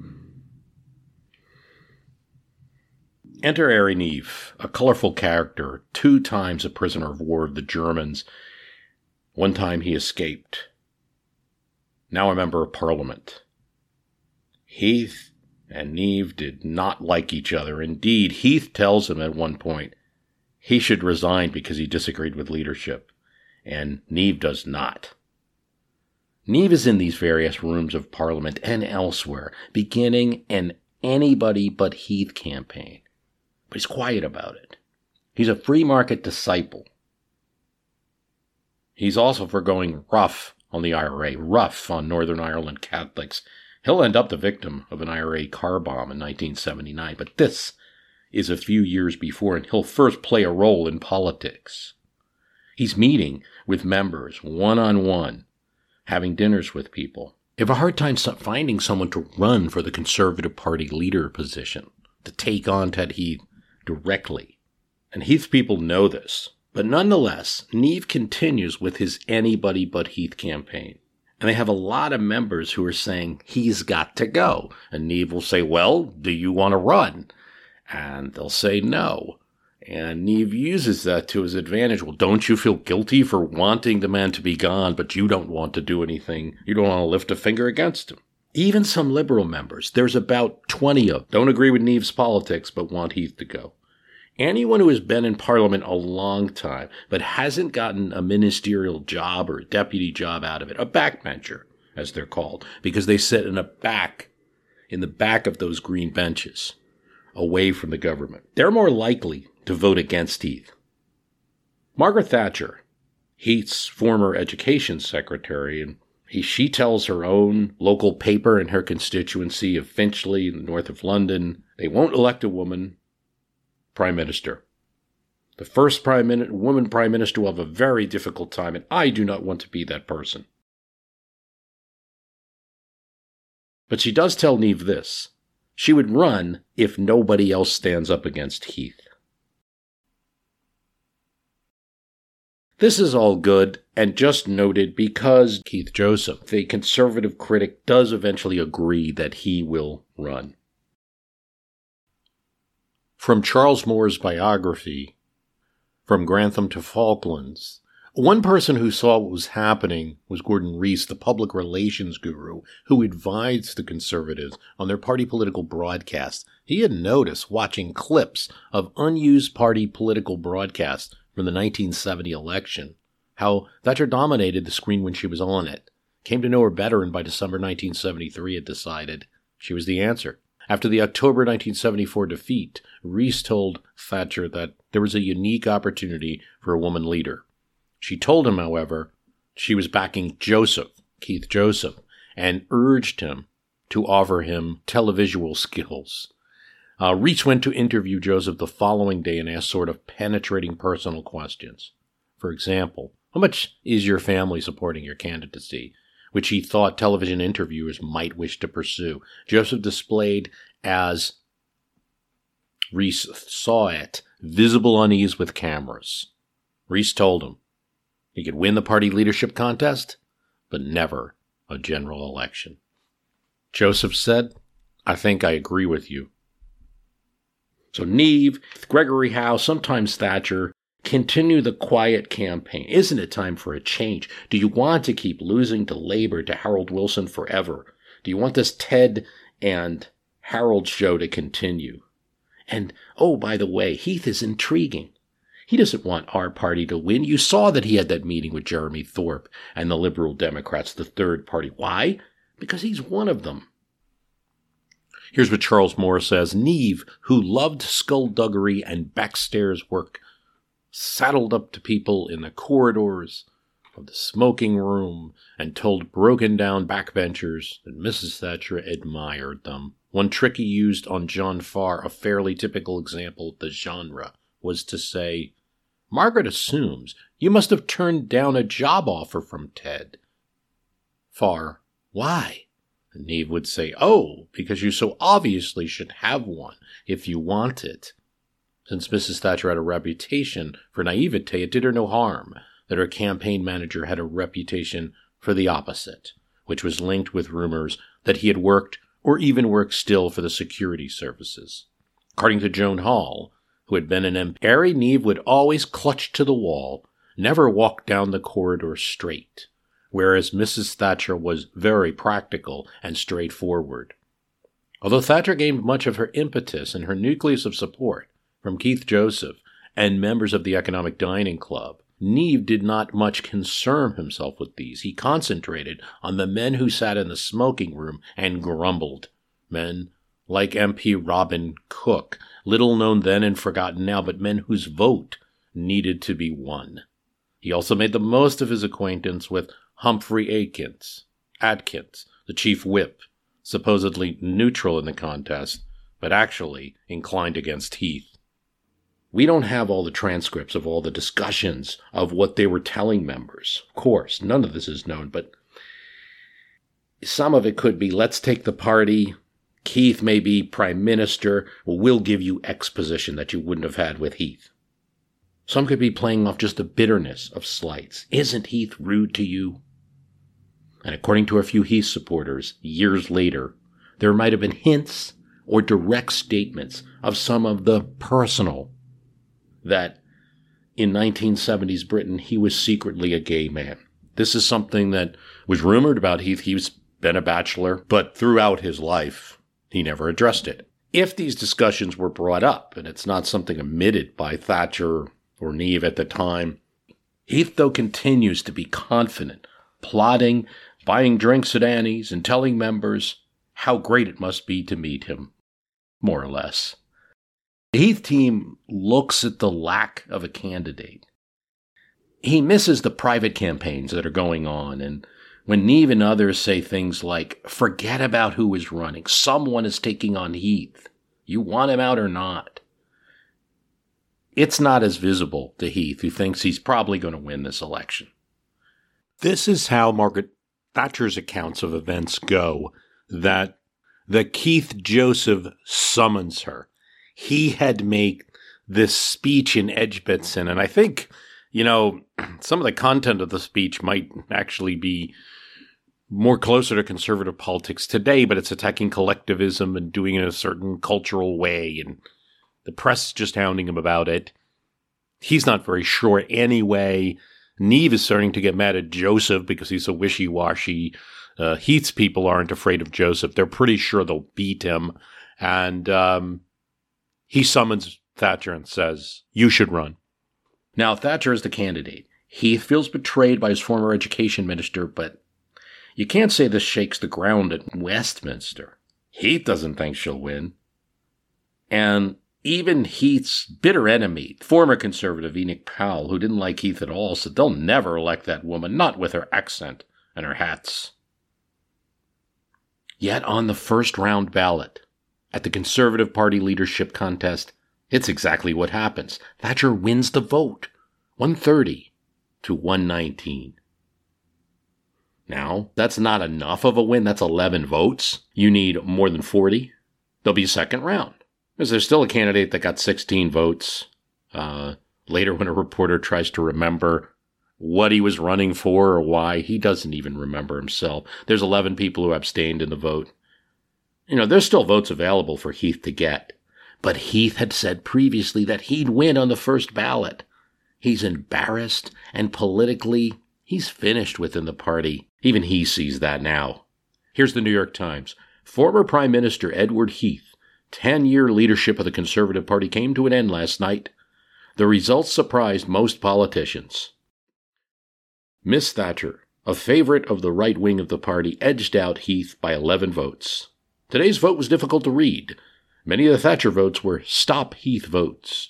Speaker 2: Enter Harry Neave, a colorful character, two times a prisoner of war of the Germans. One time he escaped. Now a member of Parliament. Heath and Neave did not like each other. Indeed, Heath tells him at one point he should resign because he disagreed with leadership, and Neave does not. Neave is in these various rooms of Parliament and elsewhere, beginning an anybody but Heath campaign. But he's quiet about it. He's a free market disciple. He's also for going rough on the I R A, rough on Northern Ireland Catholics. He'll end up the victim of an I R A car bomb in nineteen seventy-nine, but this is a few years before, and he'll first play a role in politics. He's meeting with members one-on-one, having dinners with people. They have a hard time finding someone to run for the Conservative Party leader position, to take on Ted Heath directly. And Heath's people know this. But nonetheless, Neave continues with his anybody but Heath campaign. And they have a lot of members who are saying, he's got to go. And Neave will say, well, do you want to run? And they'll say no. And Neave uses that to his advantage. Well, don't you feel guilty for wanting the man to be gone, but you don't want to do anything? You don't want to lift a finger against him. Even some Liberal members, there's about twenty of them, don't agree with Neave's politics, but want Heath to go. Anyone who has been in Parliament a long time, but hasn't gotten a ministerial job or a deputy job out of it, a backbencher, as they're called, because they sit in a back, in the back of those green benches, away from the government, they're more likely to vote against Heath. Margaret Thatcher, Heath's former education secretary, and he, she tells her own local paper in her constituency of Finchley, in the north of London, they won't elect a woman prime minister. The first prime min- woman prime minister will have a very difficult time, and I do not want to be that person. But she does tell Neave this. She would run if nobody else stands up against Heath. This is all good and just noted because Keith Joseph, the conservative critic, does eventually agree that he will run. From Charles Moore's biography, From Grantham to Falklands, one person who saw what was happening was Gordon Rees, the public relations guru, who advised the Conservatives on their party political broadcasts. He had noticed, watching clips of unused party political broadcasts from the nineteen seventy election, how Thatcher dominated the screen when she was on it. Came to know her better, and by December nineteen seventy-three had decided she was the answer. After the October nineteen seventy-four defeat, Rees told Thatcher that there was a unique opportunity for a woman leader. She told him, however, she was backing Joseph, Keith Joseph, and urged him to offer him televisual skills. Uh, Rees went to interview Joseph the following day and asked sort of penetrating personal questions. For example, how much is your family supporting your candidacy? Which he thought television interviewers might wish to pursue. Joseph displayed, as Rees saw it, visible unease with cameras. Rees told him he could win the party leadership contest, but never a general election. Joseph said, I think I agree with you. So Neave, Gregory Howe, sometimes Thatcher, continue the quiet campaign. Isn't it time for a change? Do you want to keep losing to Labour, to Harold Wilson forever? Do you want this Ted and Harold show to continue? And, oh, by the way, Heath is intriguing. He doesn't want our party to win. You saw that he had that meeting with Jeremy Thorpe and the Liberal Democrats, the third party. Why? Because he's one of them. Here's what Charles Moore says. Neave, who loved skullduggery and backstairs work, saddled up to people in the corridors of the smoking room and told broken-down backbenchers that Missus Thatcher admired them. One trick he used on John Farr, a fairly typical example of the genre, was to say, Margaret assumes you must have turned down a job offer from Ted. Farr, why? And Neave would say, oh, because you so obviously should have one if you want it. Since Missus Thatcher had a reputation for naivete, it did her no harm that her campaign manager had a reputation for the opposite, which was linked with rumors that he had worked or even worked still for the security services. According to Joan Hall, who had been an M P, Harry Neave would always clutch to the wall, never walk down the corridor straight, whereas Missus Thatcher was very practical and straightforward. Although Thatcher gained much of her impetus and her nucleus of support from Keith Joseph and members of the Economic Dining Club, Neave did not much concern himself with these. He concentrated on the men who sat in the smoking room and grumbled. Men like M P Robin Cook, little known then and forgotten now, but men whose vote needed to be won. He also made the most of his acquaintance with Humphrey Atkins, Atkins, the chief whip, supposedly neutral in the contest, but actually inclined against Heath. We don't have all the transcripts of all the discussions of what they were telling members. Of course, none of this is known, but some of it could be, let's take the party. Keith may be prime minister. Well, we'll give you exposition that you wouldn't have had with Heath. Some could be playing off just the bitterness of slights. Isn't Heath rude to you? And according to a few Heath supporters, years later, there might have been hints or direct statements of some of the personal that in nineteen seventies Britain, he was secretly a gay man. This is something that was rumored about Heath. He's been a bachelor, but throughout his life, he never addressed it. If these discussions were brought up, and it's not something omitted by Thatcher or Neave at the time, Heath, though, continues to be confident, plotting, buying drinks at Annie's, and telling members how great it must be to meet him, more or less. The Heath team looks at the lack of a candidate. He misses the private campaigns that are going on, and when Neave and others say things like, forget about who is running, someone is taking on Heath, you want him out or not, it's not as visible to Heath, who thinks he's probably going to win this election. This is how Margaret Thatcher's accounts of events go, that the Keith Joseph summons her. He had made this speech in Edgbaston, and I think, you know, some of the content of the speech might actually be more closer to conservative politics today, but it's attacking collectivism and doing it in a certain cultural way, and the press is just hounding him about it. He's not very sure anyway. Neave is starting to get mad at Joseph because he's so wishy-washy. Uh, Heath's people aren't afraid of Joseph. They're pretty sure they'll beat him, and um, he summons Thatcher and says, you should run. Now, Thatcher is the candidate. Heath feels betrayed by his former education minister, but you can't say this shakes the ground at Westminster. Heath doesn't think she'll win. And even Heath's bitter enemy, former Conservative Enoch Powell, who didn't like Heath at all, said they'll never elect that woman, not with her accent and her hats. Yet on the first round ballot, at the Conservative Party leadership contest, it's exactly what happens. Thatcher wins the vote, one thirty to one nineteen. Now, that's not enough of a win. That's eleven votes. You need more than forty. There'll be a second round. Because there's still a candidate that got sixteen votes. Uh, later, when a reporter tries to remember what he was running for or why, he doesn't even remember himself. There's eleven people who abstained in the vote. You know, there's still votes available for Heath to get. But Heath had said previously that he'd win on the first ballot. He's embarrassed, and politically, he's finished within the party. Even he sees that now. Here's the New York Times. Former Prime Minister Edward Heath, ten-year leadership of the Conservative Party came to an end last night. The results surprised most politicians. Miss Thatcher, a favorite of the right wing of the party, edged out Heath by eleven votes. Today's vote was difficult to read. Many of the Thatcher votes were Stop Heath votes.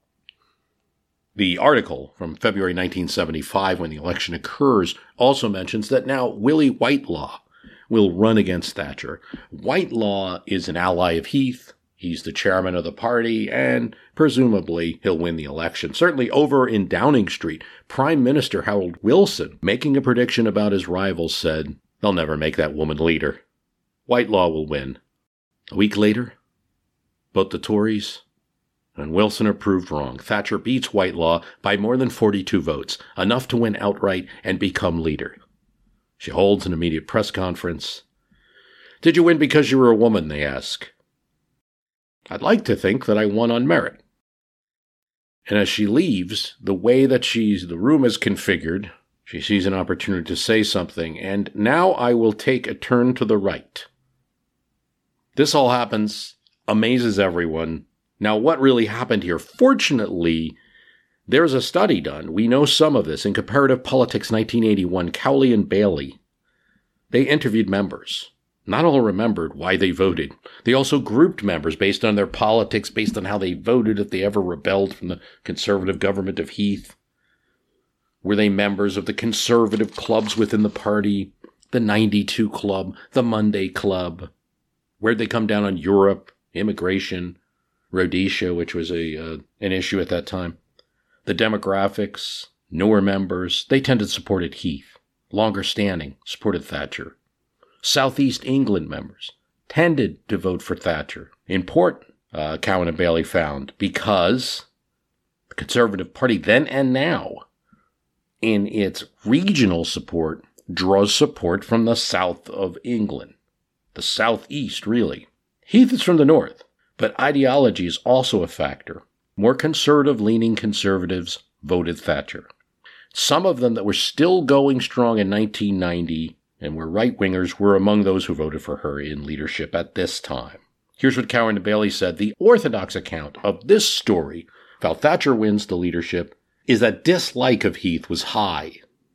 Speaker 2: The article from February nineteen seventy-five, when the election occurs, also mentions that now Willie Whitelaw will run against Thatcher. Whitelaw is an ally of Heath. He's the chairman of the party, and presumably he'll win the election. Certainly over in Downing Street, Prime Minister Harold Wilson, making a prediction about his rivals, said, they'll never make that woman leader. Whitelaw will win. A week later, both the Tories and Wilson are proved wrong. Thatcher beats Whitelaw by more than forty-two votes, enough to win outright and become leader. She holds an immediate press conference. Did you win because you were a woman, they ask. I'd like to think that I won on merit. And as she leaves, the way that she's, the room is configured, she sees an opportunity to say something, and now I will take a turn to the right. This all happens, amazes everyone. Now, what really happened here? Fortunately, there's a study done. We know some of this. In Comparative Politics nineteen eighty-one, Cowley and Bailey, they interviewed members. Not all remembered why they voted. They also grouped members based on their politics, based on how they voted, if they ever rebelled from the conservative government of Heath. Were they members of the conservative clubs within the party, the ninety-two Club, the Monday Club? Where'd they come down on Europe, immigration, Rhodesia, which was a uh, an issue at that time? The demographics, newer members, they tended to support Heath. Longer standing, supported Thatcher. Southeast England members tended to vote for Thatcher. Important, uh, Cowan and Bailey found, because the Conservative Party then and now, in its regional support, draws support from the south of England. The southeast, really. Heath is from the north, but ideology is also a factor. More conservative-leaning conservatives voted Thatcher. Some of them that were still going strong in nineteen ninety and were right-wingers were among those who voted for her in leadership at this time. Here's what Cowan and Bailey said. The orthodox account of this story, of how Thatcher wins the leadership, is that dislike of Heath was high.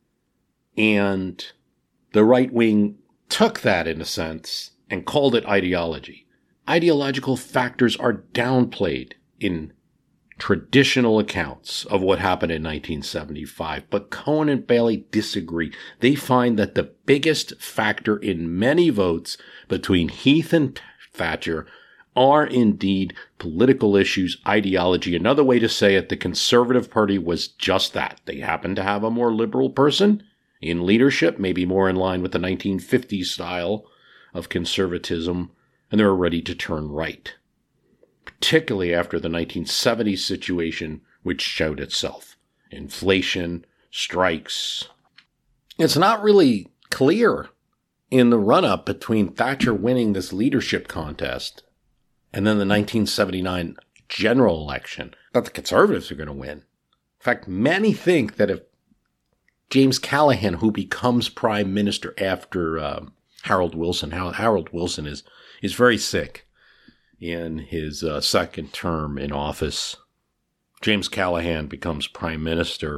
Speaker 2: And the right wing took that, in a sense, and called it ideology. Ideological factors are downplayed in traditional accounts of what happened in nineteen seventy-five, but Cowan and Bailey disagree. They find that the biggest factor in many votes between Heath and Thatcher are indeed political issues, ideology. Another way to say it, the Conservative Party was just that. They happened to have a more liberal person in leadership, maybe more in line with the nineteen fifties style of conservatism, and they were ready to turn right. Particularly after the nineteen seventies situation, which showed itself. Inflation, strikes. It's not really clear in the run-up between Thatcher winning this leadership contest and then the nineteen seventy-nine general election that the Conservatives are going to win. In fact, many think that if James Callaghan, who becomes Prime Minister after uh, Harold Wilson, Harold Wilson is, is very sick in his uh, second term in office. James Callaghan becomes Prime Minister.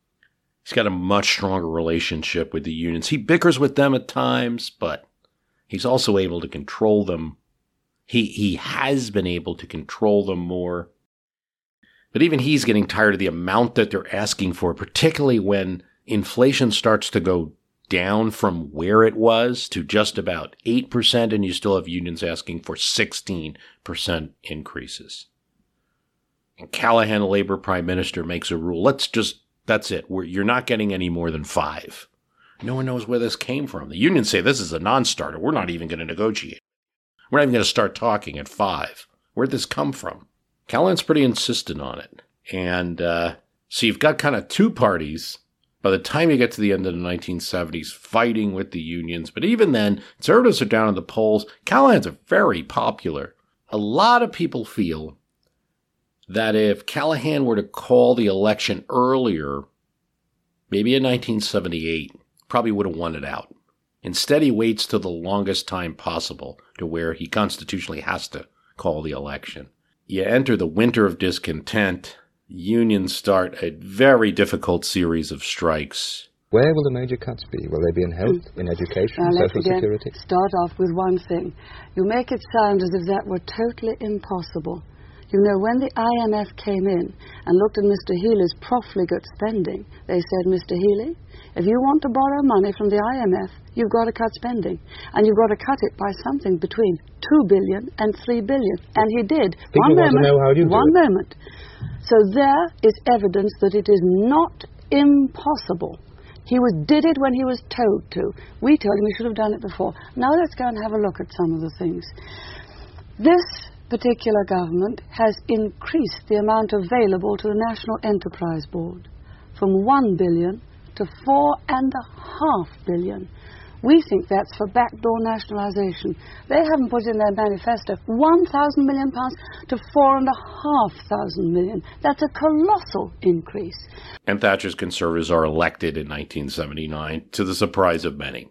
Speaker 2: He's got a much stronger relationship with the unions. He bickers with them at times, but He's also able to control them. He he has been able to control them more. But even he's getting tired of the amount that they're asking for, particularly when inflation starts to go down from where it was to just about eight percent, and you still have unions asking for sixteen percent increases. And Callahan, the Labor Prime Minister, makes a rule. Let's just, that's it. We're, you're not getting any more than five. No one knows where this came from. The unions say this is a non-starter. We're not even going to negotiate. We're not even going to start talking at five. Where'd this come from? Callahan's pretty insistent on it. And uh, so you've got kind of two parties by the time you get to the end of the nineteen seventies fighting with the unions. But even then, conservatives are down in the polls. Callahan's very popular. A lot of people feel that if Callahan were to call the election earlier, maybe in nineteen seventy-eight, probably would have won it out. Instead, he waits till the longest time possible to where he constitutionally has to call the election. You enter the winter of discontent. Unions start a very difficult series of strikes.
Speaker 10: Where will the major cuts be? Will they be in health, in education,
Speaker 6: now,
Speaker 10: social
Speaker 6: again
Speaker 10: security?
Speaker 6: Start off with one thing. You make it sound as if that were totally impossible. You know, when the I M F came in and looked at Mister Healy's profligate spending, they said, Mister Healy, if you want to borrow money from the I M F, you've got to cut spending. And you've got to cut it by something between two billion dollars and three billion dollars. And he did.
Speaker 10: People
Speaker 6: one
Speaker 10: want
Speaker 6: moment,
Speaker 10: to know how you do
Speaker 6: One
Speaker 10: it.
Speaker 6: moment. So there is evidence that it is not impossible. He was did it when he was told to. We told him he should have done it before. Now let's go and have a look at some of the things. This particular government has increased the amount available to the National Enterprise Board from one billion dollars to four and a half billion. We think that's for backdoor nationalisation. They haven't put in their manifesto one thousand million pounds to four and a half thousand million. That's a colossal increase.
Speaker 2: And Thatcher's Conservatives are elected in nineteen seventy-nine, to the surprise of many.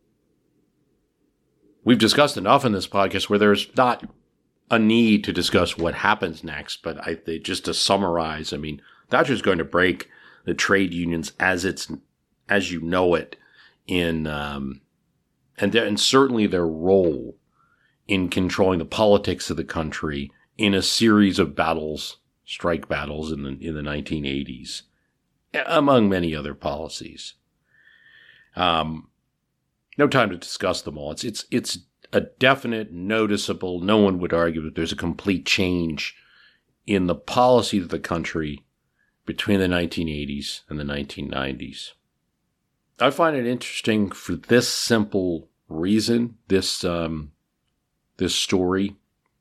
Speaker 2: We've discussed enough in this podcast where there's not a need to discuss what happens next, but I, just to summarize, I mean, Thatcher's going to break the trade unions as it's as you know it, in um, and and certainly their role in controlling the politics of the country in a series of battles, strike battles in the in the nineteen eighties, among many other policies. Um, no time to discuss them all. It's it's it's a definite, noticeable. No one would argue that there's a complete change in the policy of the country between the nineteen eighties and the nineteen nineties. I find it interesting for this simple reason, this um, this story,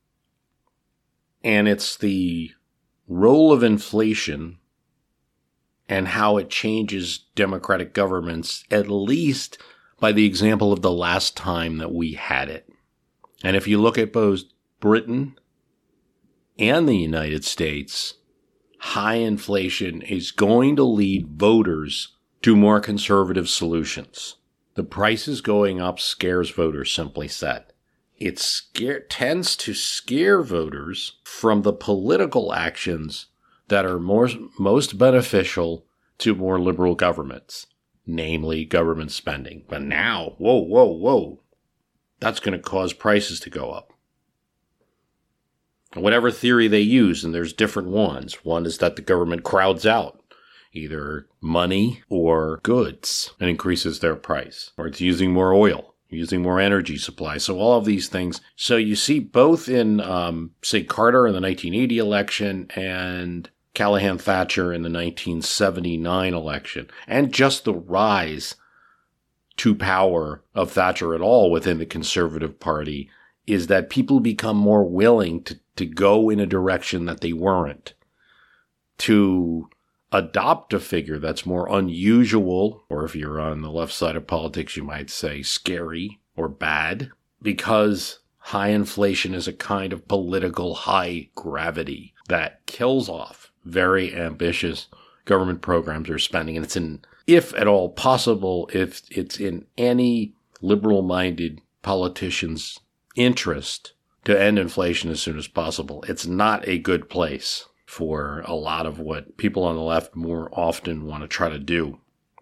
Speaker 2: and it's the role of inflation and how it changes democratic governments, at least by the example of the last time that we had it. And if you look at both Britain and the United States, high inflation is going to lead voters to more conservative solutions. The prices going up scares voters, simply said. It scare, tends to scare voters from the political actions that are more, most beneficial to more liberal governments, namely government spending. But now, whoa, whoa, whoa, that's going to cause prices to go up. Whatever theory they use, and there's different ones. One is that the government crowds out either money or goods and increases their price, or it's using more oil, using more energy supply. So all of these things. So you see both in, um, say, Carter in the nineteen eighty election and Callahan Thatcher in the nineteen seventy-nine election, and just the rise to power of Thatcher at all within the Conservative Party, is that people become more willing to, to go in a direction that they weren't, to adopt a figure that's more unusual, or if you're on the left side of politics, you might say scary or bad, because high inflation is a kind of political high gravity that kills off very ambitious government programs or spending. And it's in, if at all possible, if it's in any liberal-minded politician's interest to end inflation as soon as possible. It's not a good place for a lot of what people on the left more often want to try to do.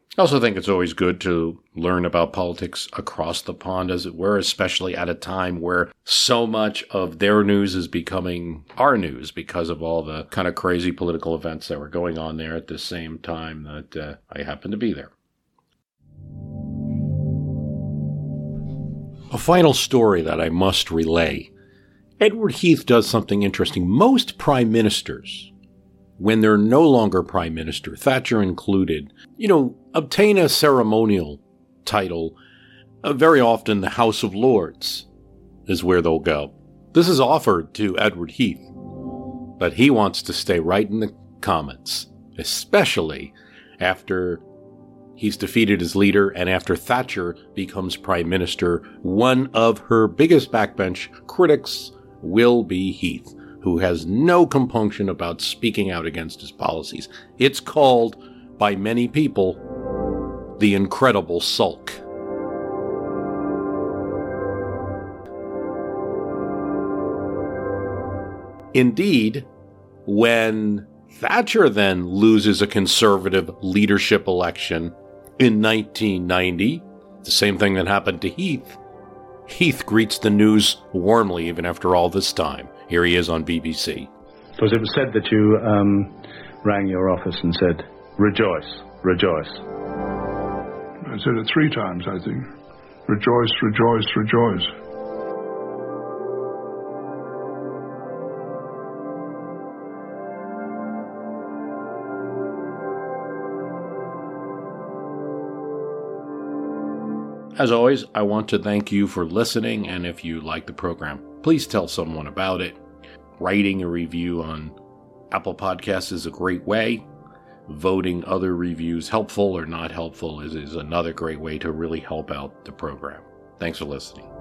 Speaker 2: I also think it's always good to learn about politics across the pond, as it were, especially at a time where so much of their news is becoming our news because of all the kind of crazy political events that were going on there at the same time that uh, I happened to be there. A final story that I must relay. Edward Heath does something interesting. Most prime ministers, when they're no longer prime minister, Thatcher included, you know, obtain a ceremonial title. Uh, very often the House of Lords is where they'll go. This is offered to Edward Heath, but he wants to stay right in the Commons, especially after he's defeated his leader and after Thatcher becomes prime minister. One of her biggest backbench critics will be Heath, who has no compunction about speaking out against his policies. It's called, by many people, the incredible sulk. Indeed, when Thatcher then loses a conservative leadership election in nineteen ninety, the same thing that happened to Heath, Heath greets the news warmly even after all this time. Here he is on B B C.
Speaker 11: Because it was said that you um, rang your office and said, rejoice, rejoice.
Speaker 7: I said it three times, I think. Rejoice, rejoice, rejoice.
Speaker 2: As always, I want to thank you for listening, and if you like the program, please tell someone about it. Writing a review on Apple Podcasts is a great way. Voting other reviews, helpful or not helpful, is, is another great way to really help out the program. Thanks for listening.